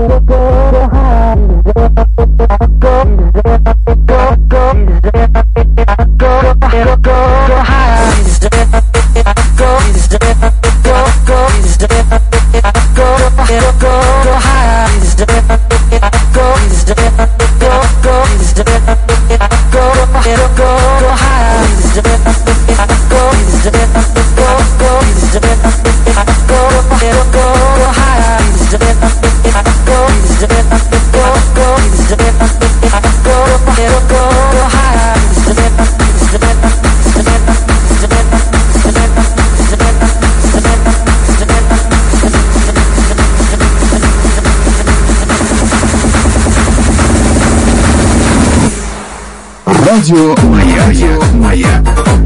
Радио Маяк.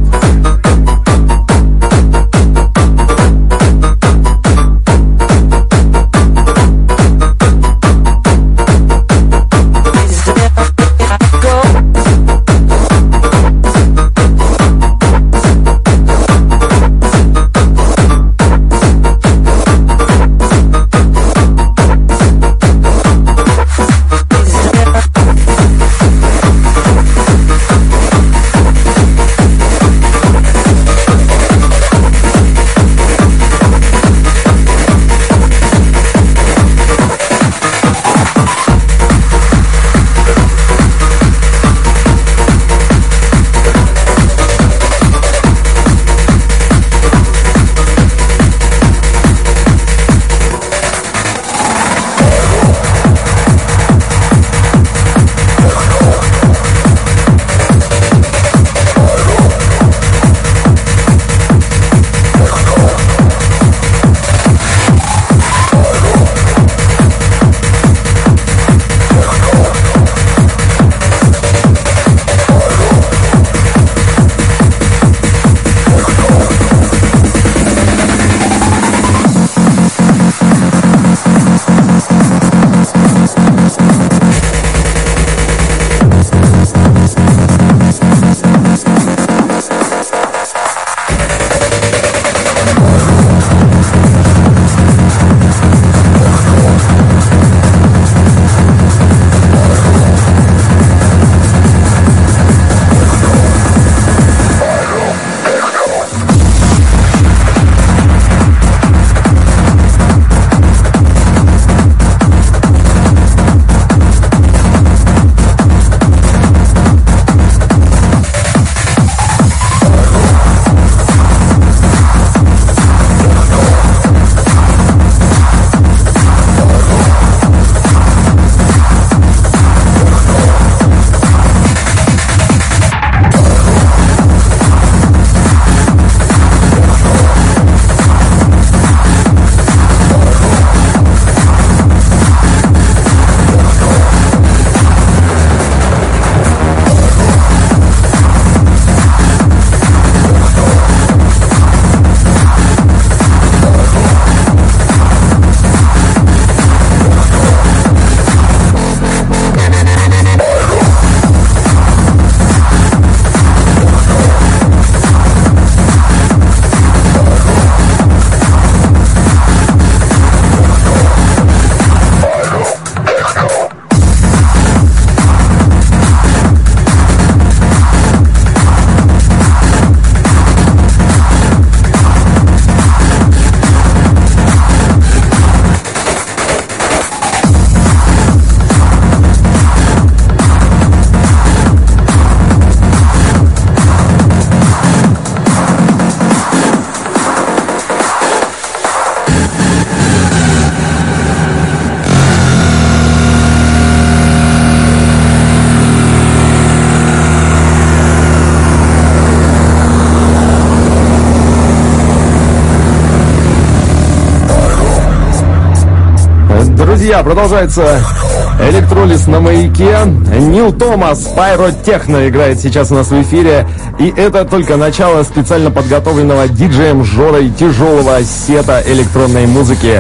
Друзья, продолжается Электролиз на Маяке. Нил Томас, Пиротехно играет сейчас у нас в эфире. И это только начало специально подготовленного диджеем Жорой тяжелого сета электронной музыки.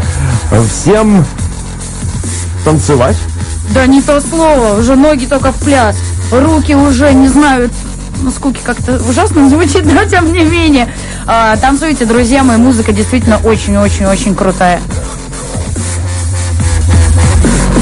Всем танцевать? Да не то слово, уже ноги только в пляс. Руки уже не знают, ну скуки как-то ужасно звучит, но тем не менее. Танцуйте, друзья мои, музыка действительно очень-очень-очень крутая.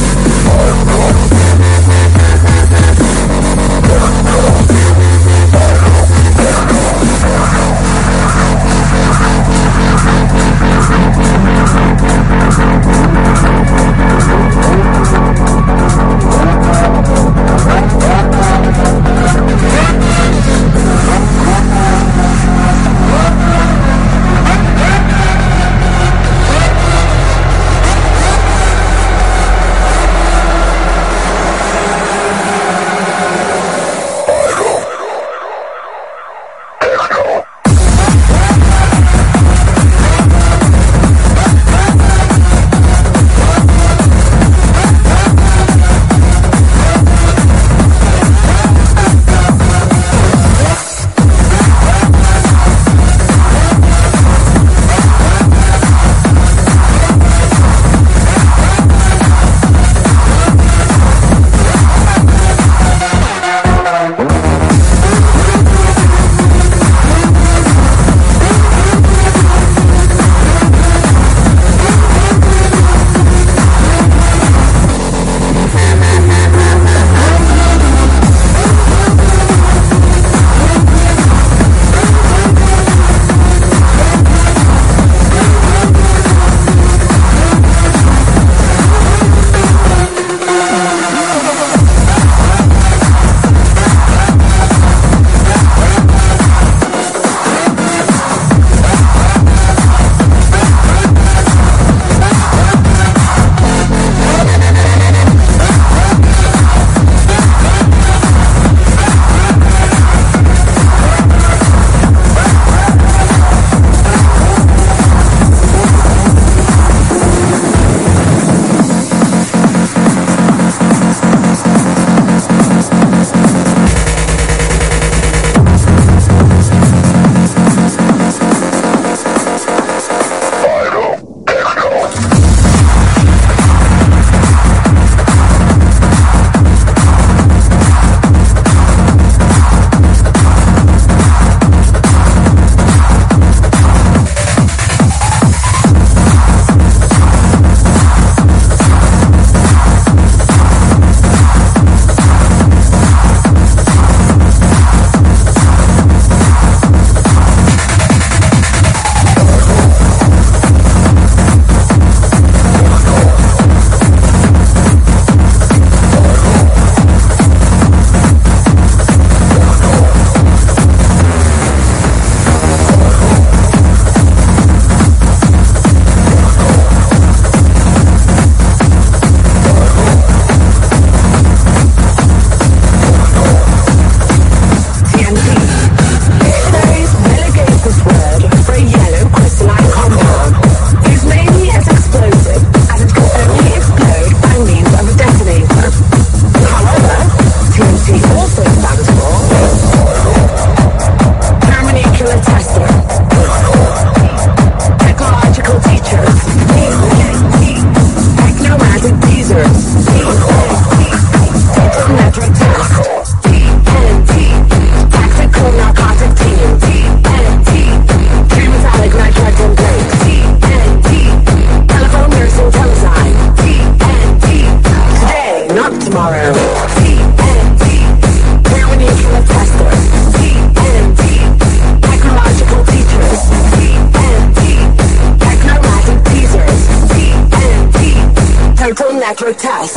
that grotesque.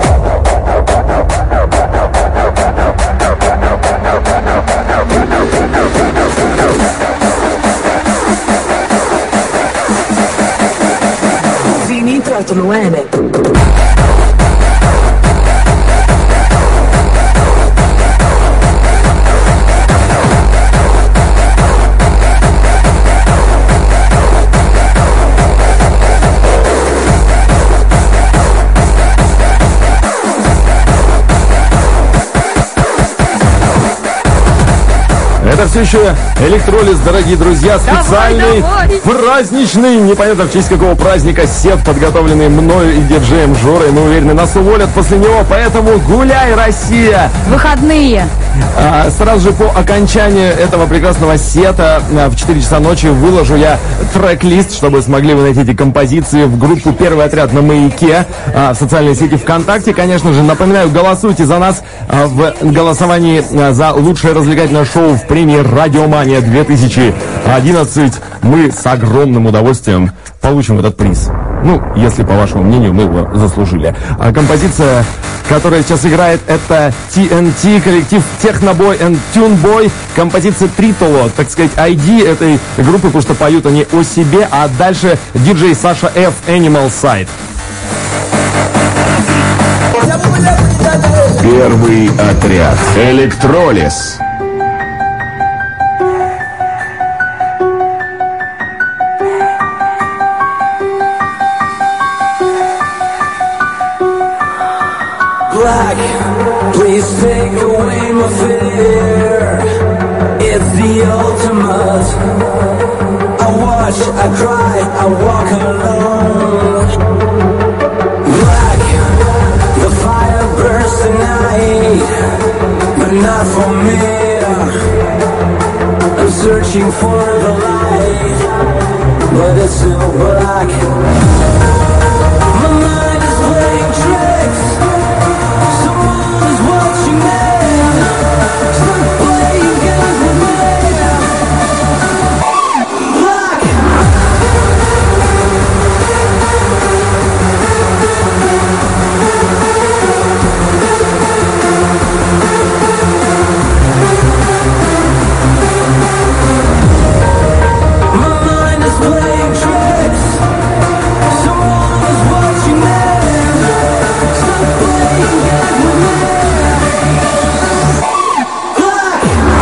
Finito Noene. Это все еще электролиз, дорогие друзья, специальный, праздничный, непонятно в честь какого праздника, сет, подготовленный мною и диджеем Жорой. Мы уверены, нас уволят после него, поэтому гуляй, Россия! Выходные. Сразу же по окончанию этого прекрасного сета в 4 часа ночи выложу я трек-лист, чтобы смогли вы найти эти композиции в группу «Первый отряд» на Маяке, в социальной сети ВКонтакте. Конечно же, напоминаю, голосуйте за нас в голосовании за лучшее развлекательное шоу в премии «Радиомания 2011». Мы с огромным удовольствием получим этот приз. Ну, если, по вашему мнению, мы его заслужили. А композиция, которая сейчас играет, это TNT, коллектив Technoboy and Tuneboy. Композиция Тритоло, так сказать, ID этой группы, потому что поют они о себе. А дальше диджей Саша F. Animal Side. Первый отряд. Электролиз. Black, please take away my fear. It's the ultimate. I watch, I cry, I walk alone. Black, the fire burns tonight, but not for me. I'm searching for the light, but it's still black. My mind is playing tricks. Someone's watching me. Stop playing games with me. Black. My mind is playing tricks. Someone is watching me. Stop playing games with me. Black.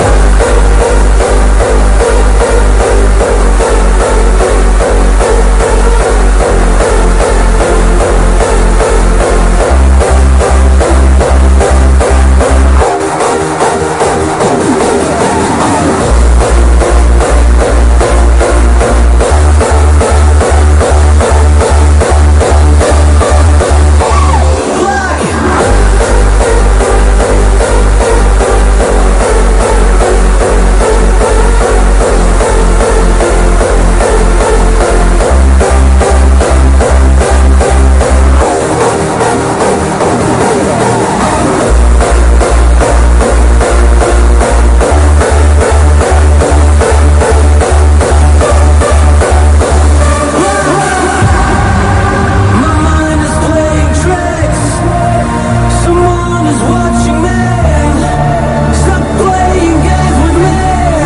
My mind is playing tricks. Someone is watching me. Stop playing games with me.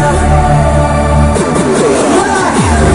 Black.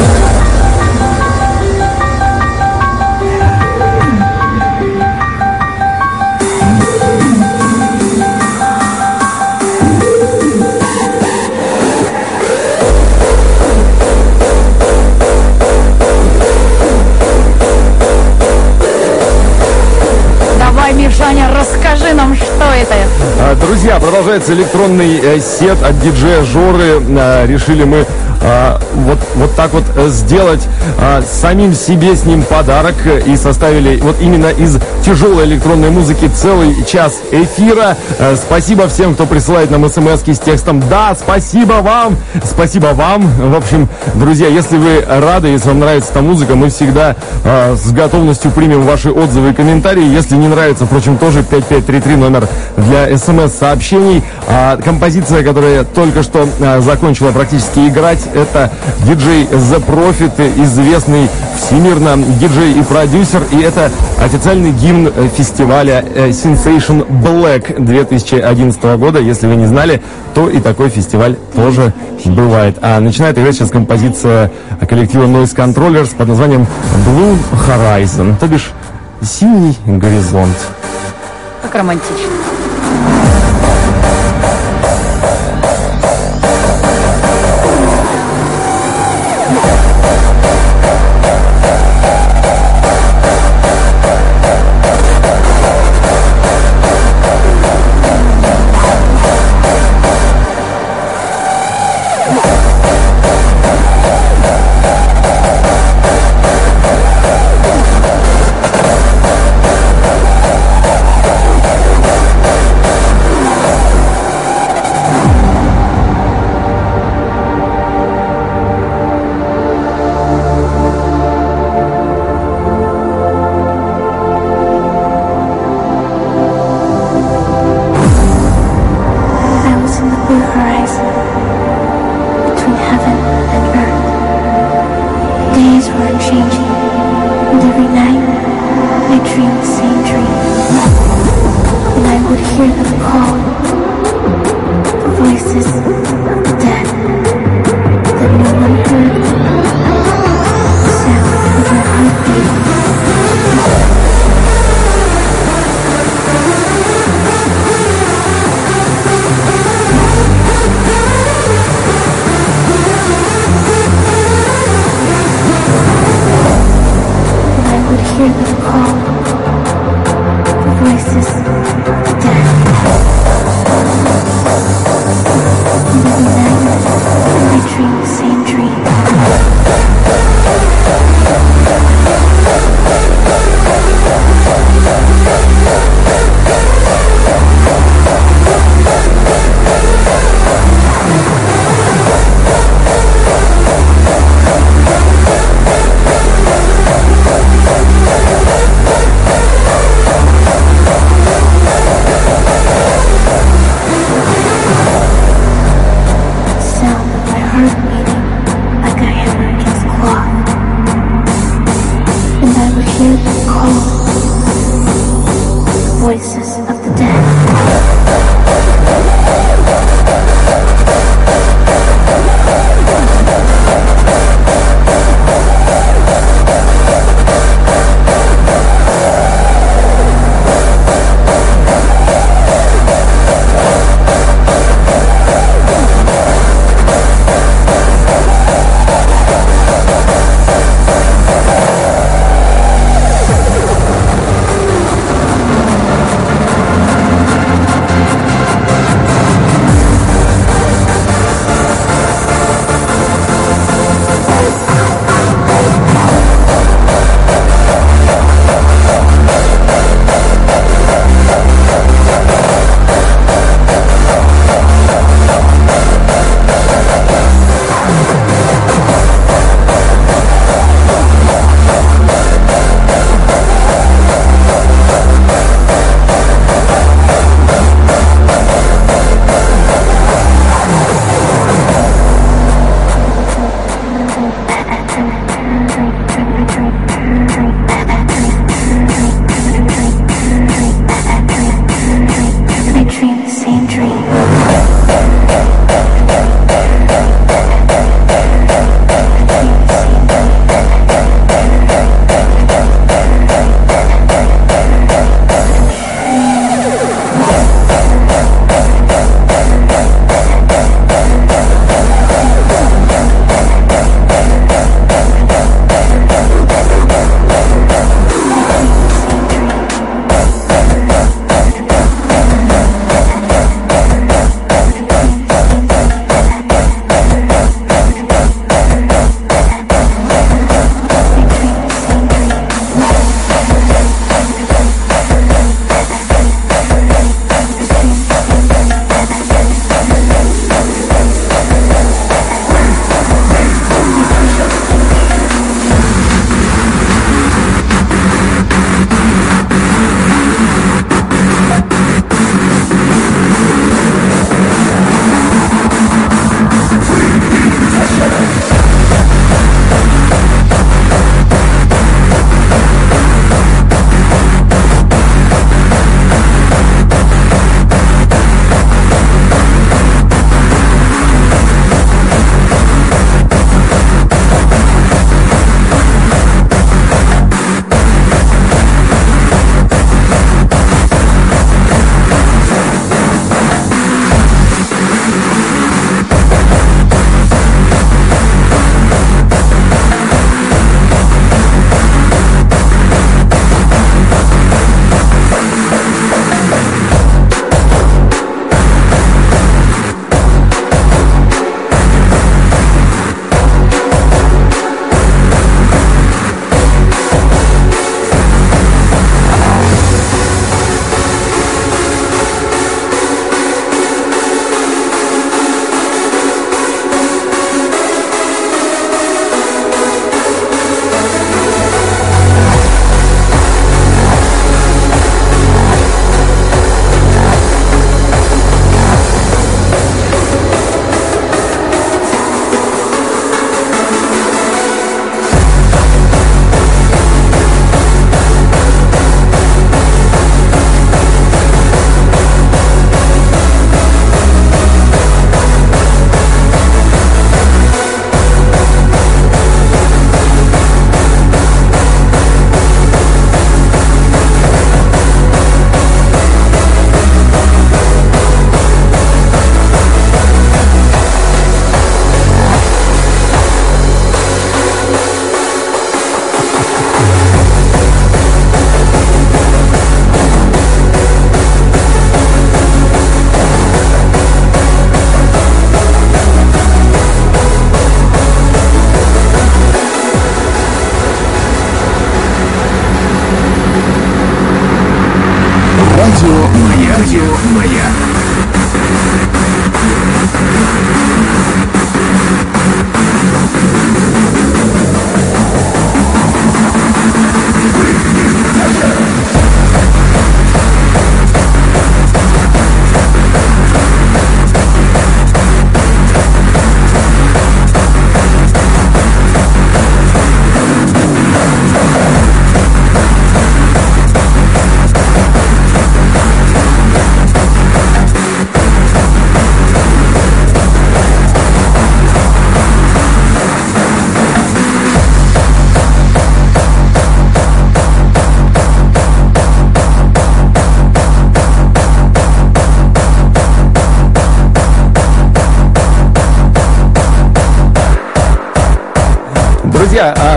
Давай, Мишаня, расскажи нам, что это. Друзья, продолжается электронный сет от диджея Жоры. Решили мы вот так вот сделать самим себе с ним подарок и составили вот именно из тяжелой электронной музыки целый час эфира. Спасибо всем, кто присылает нам смс-ки с текстом «Да, спасибо вам!» Спасибо вам. В общем, друзья, если вы рады, если вам нравится эта музыка, мы всегда с готовностью примем ваши отзывы и комментарии. Если не нравится, впрочем, тоже 5533 номер для смс-сообщений. Композиция, которая только что закончила практически играть, Это диджей The Prophet, известный всемирно диджей и продюсер. И это официальный гимн фестиваля Sensation Black 2011 года. Если вы не знали, то и такой фестиваль тоже бывает. А начинает играть сейчас композиция коллектива Noise Controllers под названием Blue Horizon, то бишь синий горизонт. Как романтично.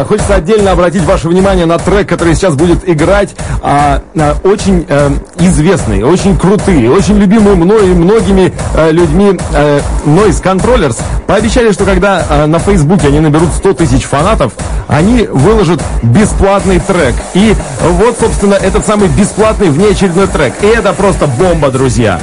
хочется отдельно обратить ваше внимание на трек, который сейчас будет играть. Очень известный, очень крутые, очень любимые мной и многими людьми Noise Controllers пообещали, что когда на Фейсбуке они наберут 100 тысяч фанатов, они выложат бесплатный трек. И вот, собственно, этот самый бесплатный внеочередной трек. И это просто бомба, друзья.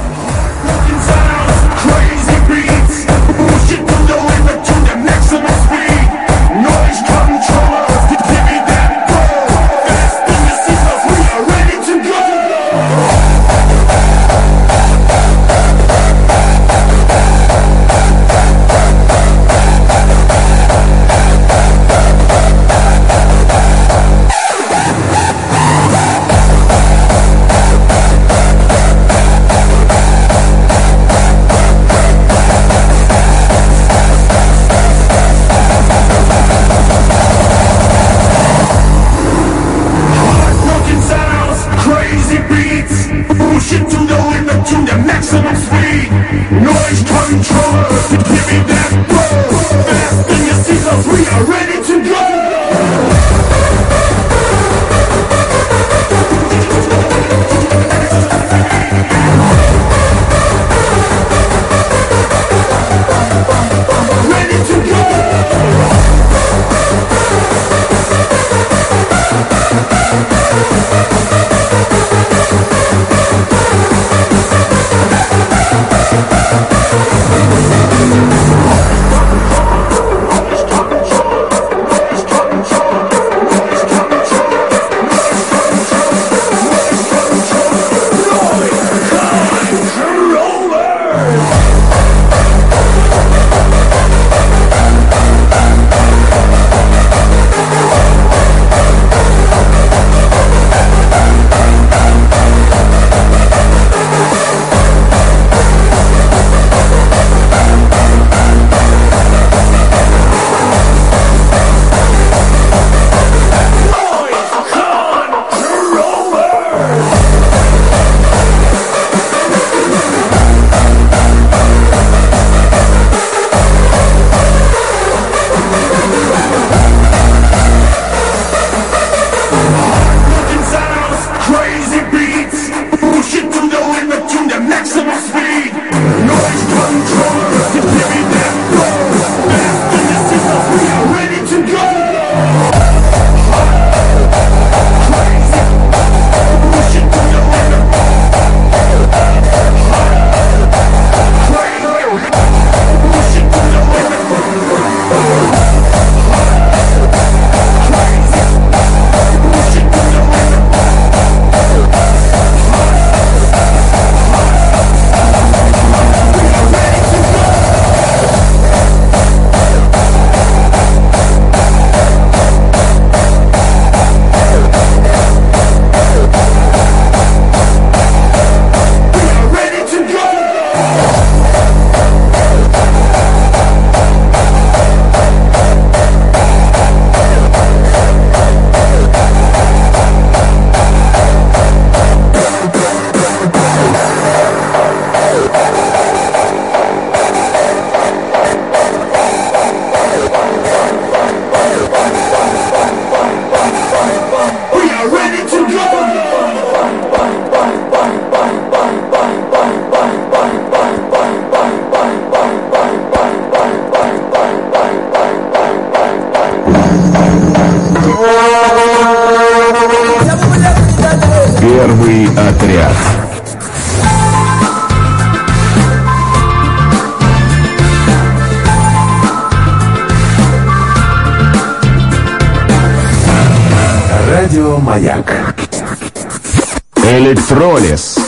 Первый отряд. Радио Маяк. Электролиз.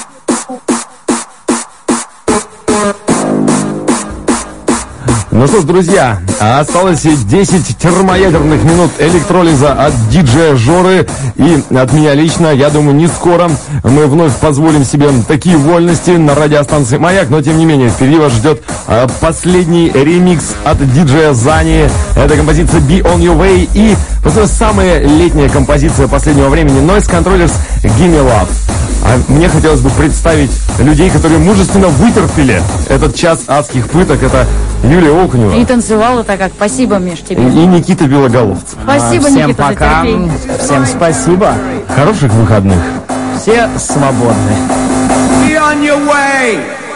Ну что ж, друзья, осталось 10 термоядерных минут электролиза от диджея Жоры и от меня лично. Я думаю, не скоро мы вновь позволим себе такие вольности на радиостанции «Маяк», но тем не менее, впереди вас ждет последний ремикс от диджея Зани. Это композиция «Be On Your Way» и просто самая летняя композиция последнего времени Noise Controllers «Gimme Love». А мне хотелось бы представить людей, которые мужественно вытерпели этот час адских пыток. Это Юлия Окунева И танцевала так как. Спасибо, Миш, тебе. и Никита Белоголовцев. Спасибо, Всем Никита, за пока. терпение. Всем спасибо. Хороших выходных. Все свободны. Be on your way.